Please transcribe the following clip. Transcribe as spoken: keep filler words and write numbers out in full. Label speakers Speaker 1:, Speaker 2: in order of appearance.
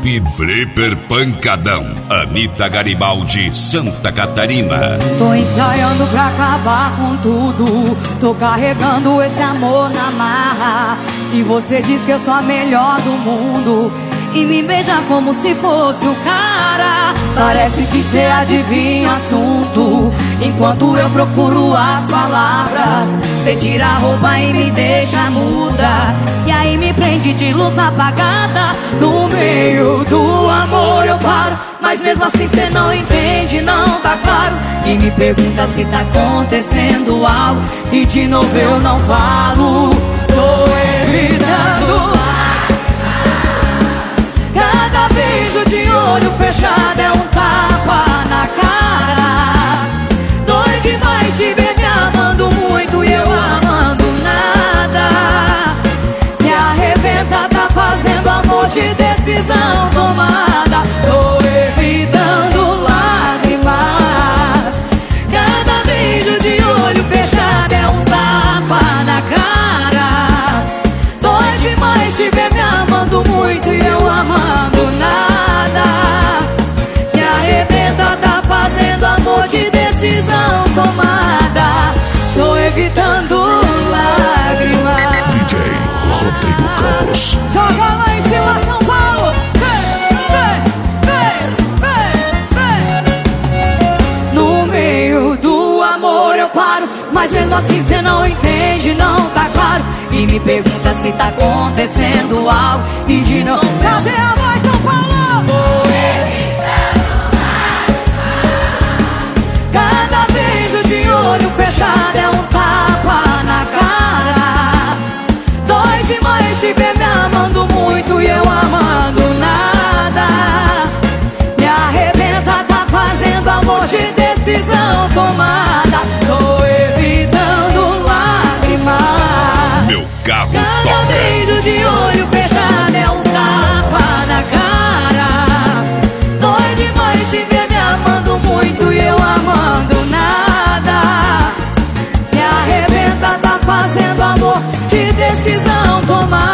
Speaker 1: Top Flipper Pancadão. Anitta Garibaldi, Santa Catarina.
Speaker 2: Tô ensaiando pra acabar com tudo. Tô carregando esse amor na marra. E você diz que eu sou a melhor do mundo e me beija como se fosse o cara. Parece que cê adivinha o assunto, enquanto eu procuro as palavras. Cê tira a roupa e me deixa muda, e aí me prende de luz apagada. No meio do amor eu paro, mas mesmo assim cê não entende, não tá claro. E me pergunta se tá acontecendo algo, e de novo eu não falo. Tô evitando. Cada beijo de olho fechado é um tapa na cara. Dói demais te ver me amando muito e eu amando nada. Me arrebenta, tá fazendo amor de decisão tomada. Tô evitando lágrimas. Cada beijo de olho fechado é um tapa na cara. Dói demais te ver me amando muito e eu amando nada. Me arrebenta, tá fazendo amor de decisão tomada. Tô evitando lágrimas.
Speaker 3: D J Rodrigo Campos.
Speaker 2: Joga lá em cima, São Paulo. Vem, vem, vem, vem. No meio do amor eu paro, mas mesmo assim cê não entende, não tá claro. E me pergunta se tá acontecendo algo, e de novo cadê a voz, São Paulo? Tô evitando lágrimas. Cada beijo de olho fechado é um tapa na cara. Dói demais te ver me amando muito e eu amando nada. Me arrebenta, tá fazendo amor de decisão tomada. Tô evitando lágrimas.
Speaker 1: Meu carro
Speaker 2: Cada
Speaker 1: toca.
Speaker 2: beijo de olho fechado é um tapa na cara. Dói demais te ver me amando muito e eu amando nada. Me arrebenta, tá fazendo amor de decisão tomada.